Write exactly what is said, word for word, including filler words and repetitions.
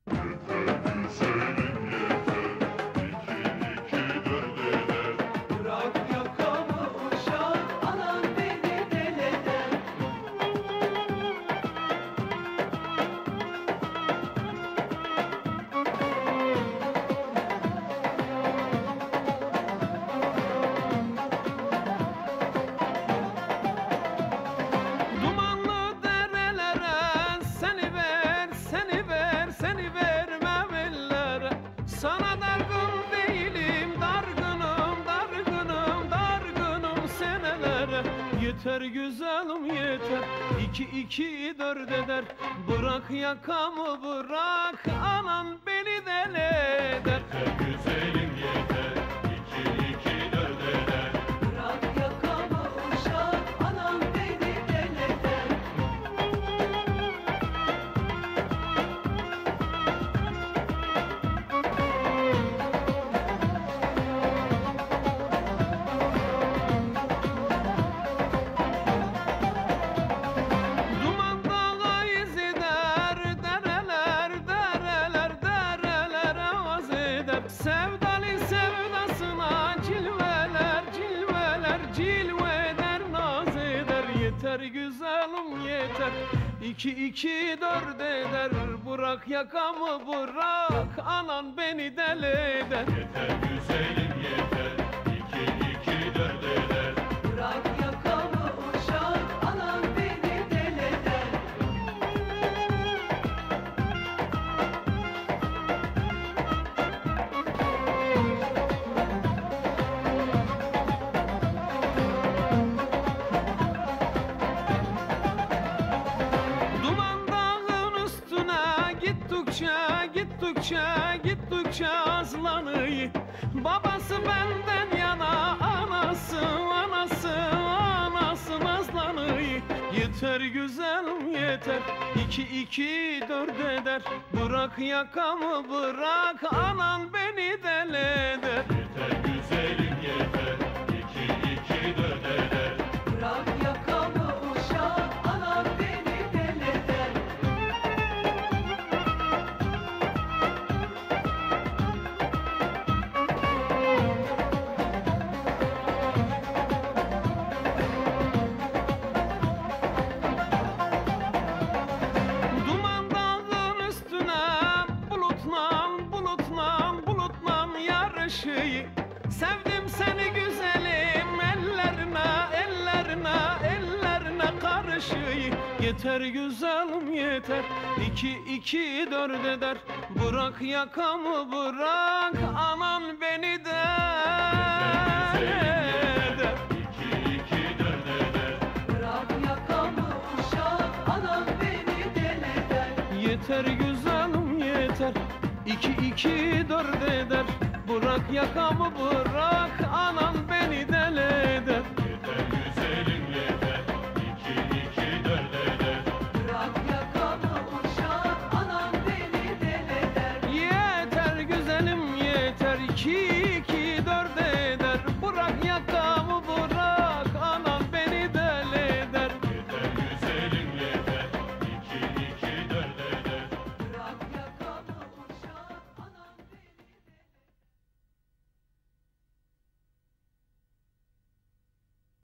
Sana dargın değilim, dargınım, dargınım, dargınım senelere. Yeter güzelim yeter, iki iki dört eder. Bırak yakamı bırak, anan beni deli eder. Yeter güzelim yeter, iki iki dört eder. Bırak yakamı uşak, anan beni deli eder. Sevdalı sevdasına cilveler, cilveler, cilve eder, naz eder. Yeter güzelim yeter, iki iki dört eder. Bırak yakamı bırak, anan beni deli eder. Yeter güzelim yeter, iki iki dört eder. Bırak yakamı uşak, anan beni deli eder. Gittikçe, gittikçe azlanıyor. Babası benden yana, anası, anası, anası nazlanıyor. Yeter güzelim yeter, iki iki dört eder. Bırak yakamı bırak, anan beni deli eder. Yeter güzelim yeter, iki iki dört eder. Bırak yakamı uşak, anan beni deli eder. Sevdim seni güzelim, ellerine, ellerine, ellerine karışıyı. Yeter güzelim yeter, iki iki dört eder. Bırak yakamı bırak, anan beni de eder. iki iki dört eder. Bırak yakamı uşak, anan beni deli eder. Yeter güzelim yeter, iki iki dört eder. Bırak yakamı bırak, anan beni deli eder.